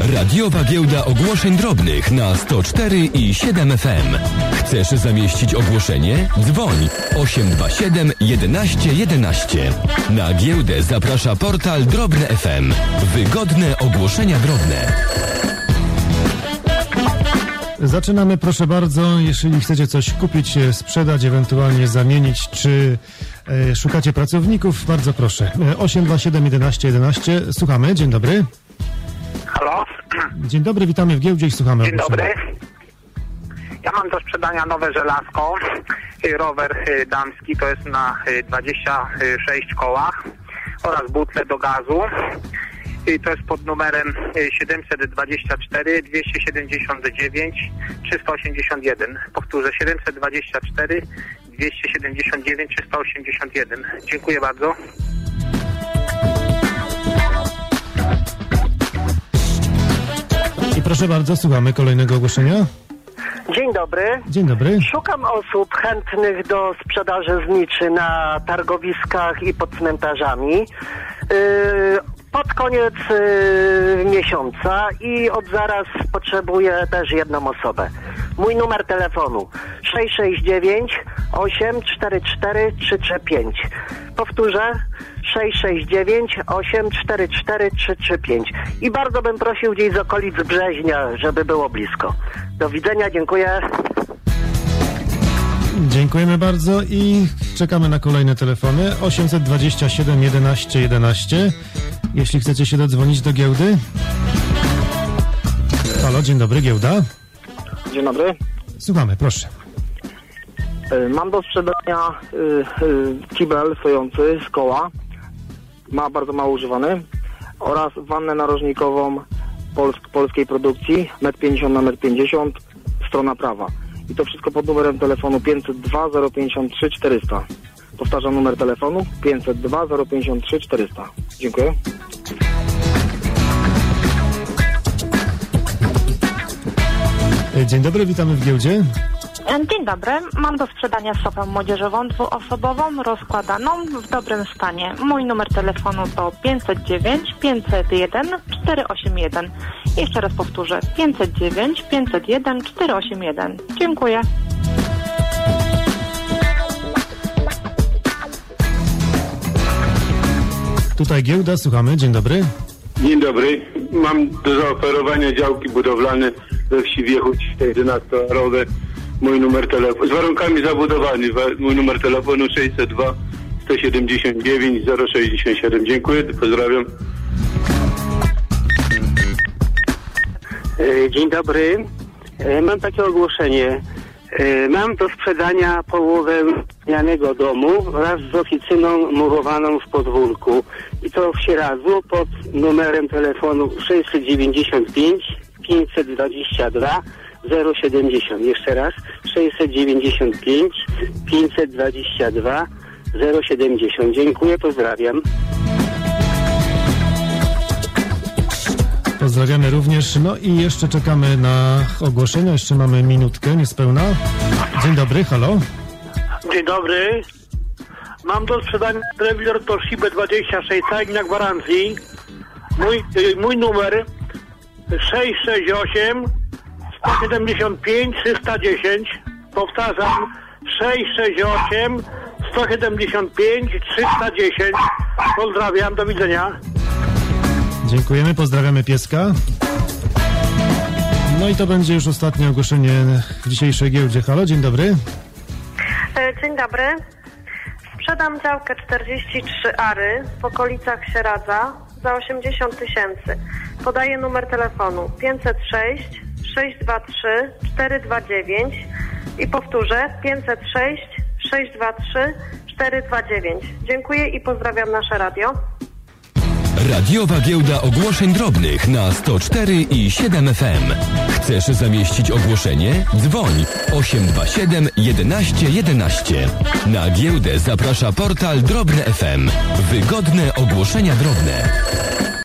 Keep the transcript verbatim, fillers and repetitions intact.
Radiowa Giełda Ogłoszeń Drobnych na sto cztery i siedem F M. Chcesz zamieścić ogłoszenie? Dzwoń osiem dwa siedem jedenaście jedenaście. Na giełdę zaprasza portal Drobne F M. Wygodne ogłoszenia drobne. Zaczynamy, proszę bardzo. Jeżeli chcecie coś kupić, sprzedać, ewentualnie zamienić, czy e, szukacie pracowników, bardzo proszę. osiem dwa siedem jedenaście jedenaście. Słuchamy. Dzień dobry. Halo? Dzień dobry, witamy w giełdzie i słuchamy. Dzień dobry. Ja mam do sprzedania nowe żelazko, rower damski, to jest na dwadzieścia sześć kołach oraz butle do gazu. To jest pod numerem siedemset dwadzieścia cztery dwieście siedemdziesiąt dziewięć trzysta osiemdziesiąt jeden. Powtórzę, siedemset dwadzieścia cztery dwieście siedemdziesiąt dziewięć trzysta osiemdziesiąt jeden. Dziękuję bardzo. I proszę bardzo, słuchamy kolejnego ogłoszenia. Dzień dobry. Dzień dobry. Szukam osób chętnych do sprzedaży zniczy na targowiskach i pod cmentarzami yy, pod koniec yy, miesiąca i od zaraz potrzebuję też jedną osobę. Mój numer telefonu sześć sześć dziewięć osiem cztery cztery trzy trzy pięć. Powtórzę, sześć sześć dziewięć osiem cztery cztery trzy trzy pięć. I bardzo bym prosił gdzieś z okolic Brzeźnia, żeby było blisko. Do widzenia, dziękuję. Dziękujemy bardzo i czekamy na kolejne telefony. osiemset dwadzieścia siedem jedenaście jedenaście. Jeśli chcecie się dodzwonić do giełdy. Halo, dzień dobry, giełda. Dzień dobry. Słuchamy, proszę. Mam do sprzedania y, y, kibel stojący z koła. Ma bardzo mało używany. Oraz wannę narożnikową polsk, polskiej produkcji. metr pięćdziesiąt na metr pięćdziesiąt. Strona prawa. I to wszystko pod numerem telefonu pięćset dwa zero pięćdziesiąt trzy czterysta. Powtarzam numer telefonu pięćset dwa zero pięćdziesiąt trzy czterysta. Dziękuję. Dzień dobry, witamy w giełdzie. Dzień dobry, mam do sprzedania sofę młodzieżową dwuosobową, rozkładaną, w dobrym stanie. Mój numer telefonu to pięćset dziewięć pięćset jeden cztery osiem jeden. Jeszcze raz powtórzę, pięćset dziewięć pięćset jeden cztery osiem jeden. Dziękuję. Tutaj giełda, słuchamy, dzień dobry. Dzień dobry, mam do zaoferowania działki budowlane we wsi Wiechuć jedenastoarowe. Mój numer telefonu, z warunkami zabudowany, mój numer telefonu sześćset dwa sto siedemdziesiąt dziewięć zero sześćdziesiąt siedem. Dziękuję, pozdrawiam. Dzień dobry, mam takie ogłoszenie. Mam do sprzedania połowę zmienianego domu wraz z oficyną murowaną w podwórku. I to w Sieradzu pod numerem telefonu sześćset dziewięćdziesiąt pięć pięćset dwadzieścia dwa zero siedemdziesiąt. Jeszcze raz sześćset dziewięćdziesiąt pięć pięćset dwadzieścia dwa zero siedemdziesiąt. Dziękuję, pozdrawiam. Pozdrawiamy również. No i jeszcze czekamy na ogłoszenia. Jeszcze mamy minutkę niespełna. Dzień dobry, halo. Dzień dobry. Mam do sprzedania telewizor Toshiba dwadzieścia sześć cali na gwarancji. Mój, mój numer sześć sześć osiem sto siedemdziesiąt pięć trzysta dziesięć. Powtarzam, sześć sześć osiem sto siedemdziesiąt pięć trzysta dziesięć. Pozdrawiam, do widzenia. Dziękujemy, pozdrawiamy pieska. No i to będzie już ostatnie ogłoszenie w dzisiejszej giełdzie. Halo, dzień dobry. Dzień dobry. Sprzedam działkę czterdzieści trzy ary w okolicach Sieradza za osiemdziesiąt tysięcy. Podaję numer telefonu pięćset sześć sześć dwa trzy cztery dwa dziewięć i powtórzę pięćset sześć sześć dwa trzy cztery dwa dziewięć. Dziękuję i pozdrawiam nasze radio. Radiowa Giełda Ogłoszeń Drobnych na sto cztery i siedem F M. Chcesz zamieścić ogłoszenie? Dzwoń osiem dwa siedem jedenaście jedenaście. Na giełdę zaprasza portal Drobne F M. Wygodne ogłoszenia drobne.